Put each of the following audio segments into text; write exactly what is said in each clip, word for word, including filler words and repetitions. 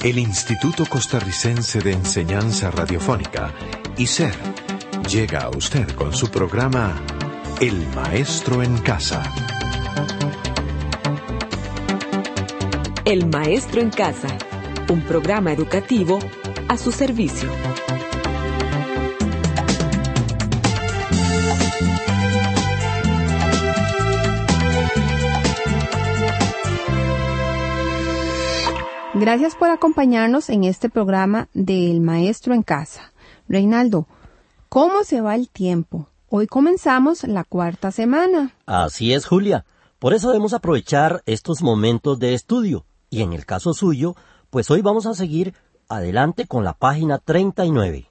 El Instituto Costarricense de Enseñanza Radiofónica, I C E R, llega a usted con su programa El Maestro en Casa. El Maestro en Casa, un programa educativo a su servicio. Gracias por acompañarnos en este programa de El Maestro en Casa. Reinaldo, ¿cómo se va el tiempo? Hoy comenzamos la cuarta semana. Así es, Julia. Por eso debemos aprovechar estos momentos de estudio. Y en el caso suyo, pues hoy vamos a seguir adelante con la página treinta y nueve.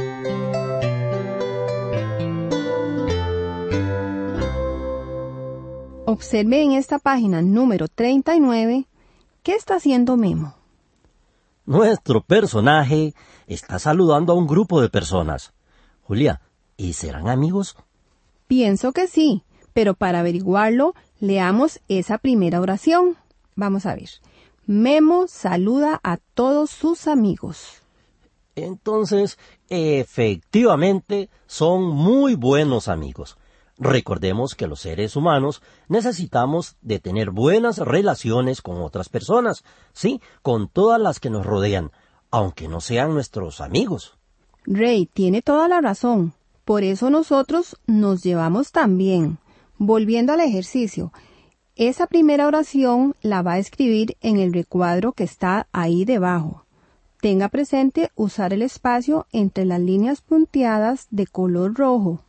Observe en esta página número treinta y nueve, ¿qué está haciendo Memo? Nuestro personaje está saludando a un grupo de personas. Julia, ¿y serán amigos? Pienso que sí, pero para averiguarlo, leamos esa primera oración. Vamos a ver. Memo saluda a todos sus amigos. Entonces, efectivamente, son muy buenos amigos. Recordemos que los seres humanos necesitamos de tener buenas relaciones con otras personas, sí, con todas las que nos rodean, aunque no sean nuestros amigos. Rey, tiene toda la razón. Por eso nosotros nos llevamos tan bien. Volviendo al ejercicio, esa primera oración la va a escribir en el recuadro que está ahí debajo. Tenga presente usar el espacio entre las líneas punteadas de color rojo.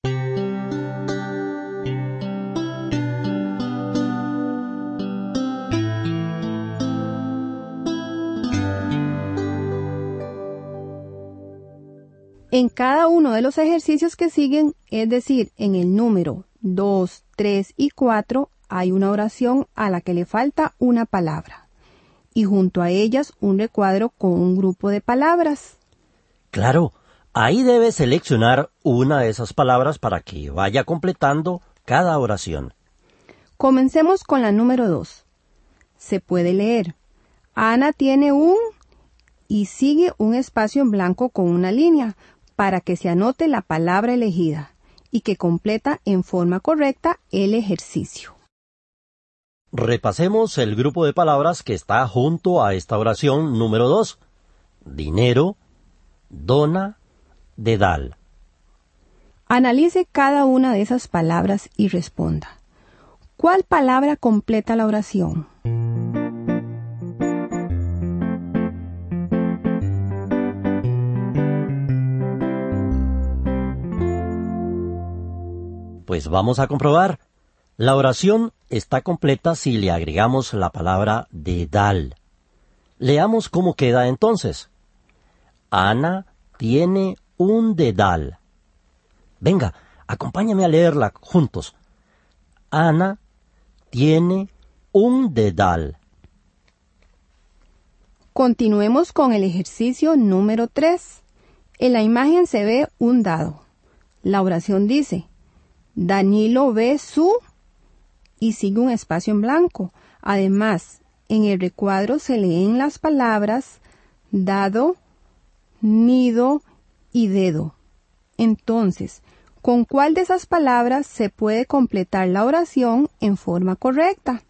En cada uno de los ejercicios que siguen, es decir, en el número dos, tres y cuatro, hay una oración a la que le falta una palabra. Y junto a ellas un recuadro con un grupo de palabras. Claro, ahí debe seleccionar una de esas palabras para que vaya completando cada oración. Comencemos con la número dos. Se puede leer. Ana tiene un... y sigue un espacio en blanco con una línea, para que se anote la palabra elegida y que completa en forma correcta el ejercicio. Repasemos el grupo de palabras que está junto a esta oración número dos. Dinero, dona, dedal. Analice cada una de esas palabras y responda. ¿Cuál palabra completa la oración? Pues vamos a comprobar. La oración está completa si le agregamos la palabra dedal. Leamos cómo queda entonces. Ana tiene un dedal. Venga, acompáñame a leerla juntos. Ana tiene un dedal. Continuemos con el ejercicio número tres. En la imagen se ve un dado. La oración dice: Danilo ve su... y sigue un espacio en blanco. Además, en el recuadro se leen las palabras dado, nido y dedo. Entonces, ¿con cuál de esas palabras se puede completar la oración en forma correcta?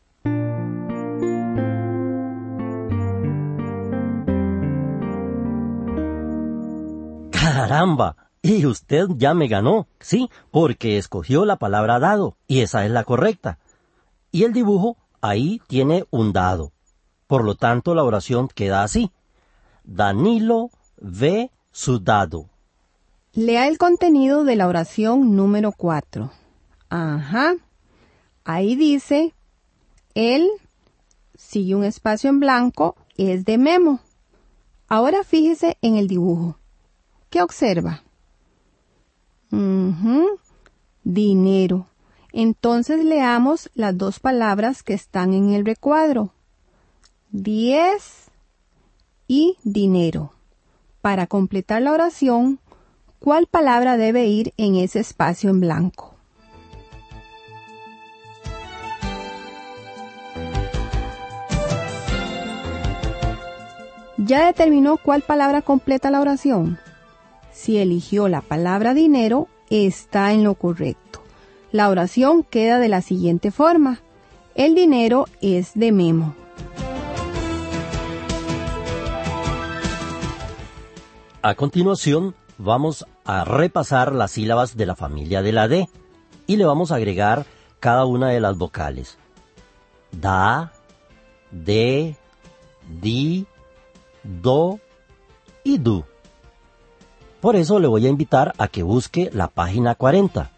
¡Caramba! Y usted ya me ganó, sí, porque escogió la palabra dado, y esa es la correcta. Y el dibujo ahí tiene un dado. Por lo tanto, la oración queda así. Danilo ve su dado. Lea el contenido de la oración número cuatro. Ajá. Ahí dice, él, sigue un espacio en blanco, es de Memo. Ahora fíjese en el dibujo. ¿Qué observa? Uh-huh. Dinero. Entonces leamos las dos palabras que están en el recuadro. Diez y dinero. Para completar la oración, ¿cuál palabra debe ir en ese espacio en blanco? ¿Ya determinó cuál palabra completa la oración? Si eligió la palabra dinero, está en lo correcto. La oración queda de la siguiente forma. El dinero es de Memo. A continuación, vamos a repasar las sílabas de la familia de la D y le vamos a agregar cada una de las vocales. Da, de, di, do y du. Por eso le voy a invitar a que busque la página cuarenta.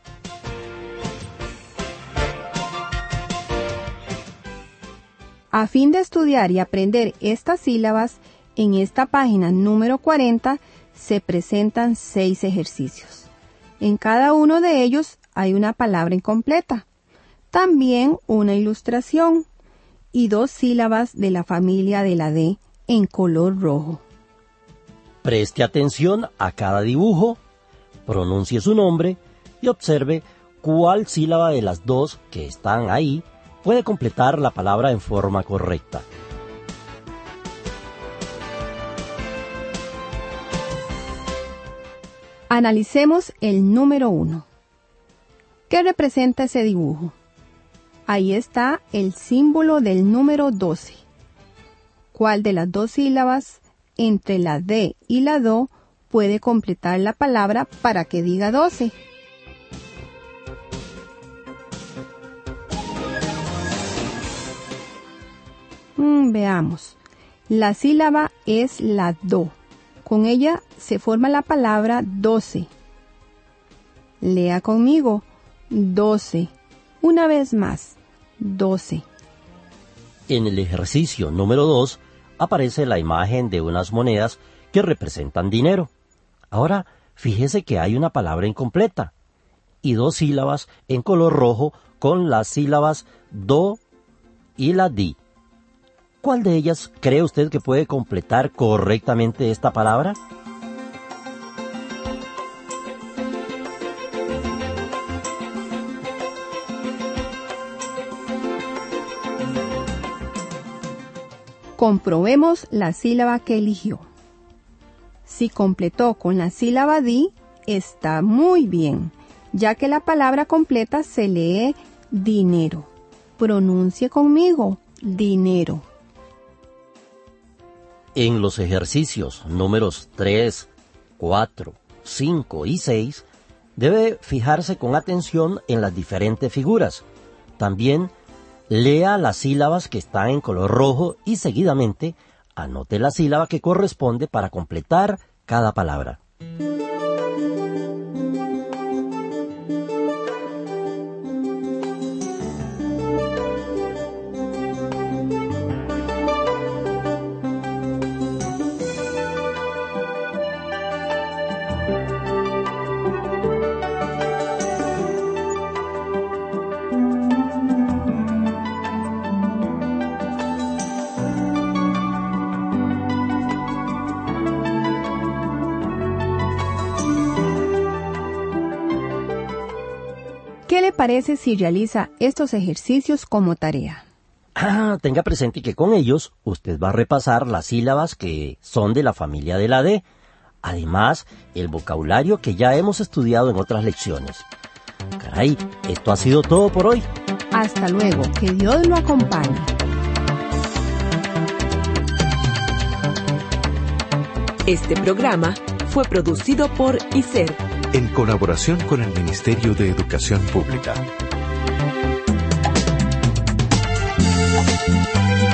A fin de estudiar y aprender estas sílabas, en esta página número cuarenta se presentan seis ejercicios. En cada uno de ellos hay una palabra incompleta, también una ilustración y dos sílabas de la familia de la D en color rojo. Preste atención a cada dibujo, pronuncie su nombre y observe cuál sílaba de las dos que están ahí puede completar la palabra en forma correcta. Analicemos el número uno. ¿Qué representa ese dibujo? Ahí está el símbolo del número doce. ¿Cuál de las dos sílabas entre la D y la do puede completar la palabra para que diga doce? Mm, veamos. La sílaba es la do. Con ella se forma la palabra doce. Lea conmigo. doce. Una vez más. doce. En el ejercicio número dos aparece la imagen de unas monedas que representan dinero. Ahora, fíjese que hay una palabra incompleta y dos sílabas en color rojo con las sílabas do y la di. ¿Cuál de ellas cree usted que puede completar correctamente esta palabra? Comprobemos la sílaba que eligió. Si completó con la sílaba di, está muy bien, ya que la palabra completa se lee dinero. Pronuncie conmigo, dinero. En los ejercicios números tres, cuatro, cinco y seis, debe fijarse con atención en las diferentes figuras. También lea las sílabas que están en color rojo y seguidamente anote la sílaba que corresponde para completar cada palabra. ¿Qué le parece si realiza estos ejercicios como tarea? Ah, tenga presente que con ellos usted va a repasar las sílabas que son de la familia de la D. Además, el vocabulario que ya hemos estudiado en otras lecciones. Caray, esto ha sido todo por hoy. Hasta luego, que Dios lo acompañe. Este programa fue producido por I S E R, en colaboración con el Ministerio de Educación Pública.